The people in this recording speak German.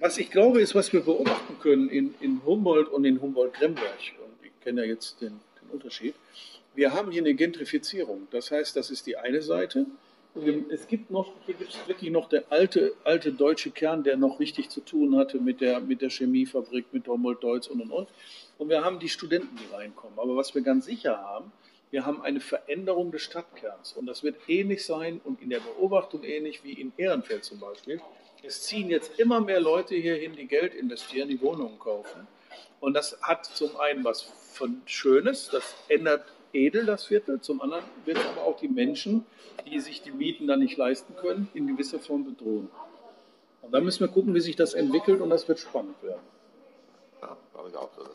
Was ich glaube, ist, was wir beobachten können in Humboldt und in Humboldt-Gremberg, und ich kenne ja jetzt den Unterschied, wir haben hier eine Gentrifizierung. Das heißt, das ist die eine Seite. Es gibt noch, hier gibt es wirklich noch der alte deutsche Kern, der noch richtig zu tun hatte mit der Chemiefabrik, mit Humboldt-Deutz und. Und wir haben die Studenten, die reinkommen. Aber was wir ganz sicher haben, wir haben eine Veränderung des Stadtkerns. Und das wird ähnlich sein und in der Beobachtung ähnlich wie in Ehrenfeld zum Beispiel. Es ziehen jetzt immer mehr Leute hierhin, die Geld investieren, die Wohnungen kaufen. Und das hat zum einen was von Schönes, das ändert edel das Viertel, zum anderen wird es aber auch die Menschen, die sich die Mieten dann nicht leisten können, in gewisser Form bedrohen. Und da müssen wir gucken, wie sich das entwickelt, und das wird spannend werden. Ja, glaube ich auch.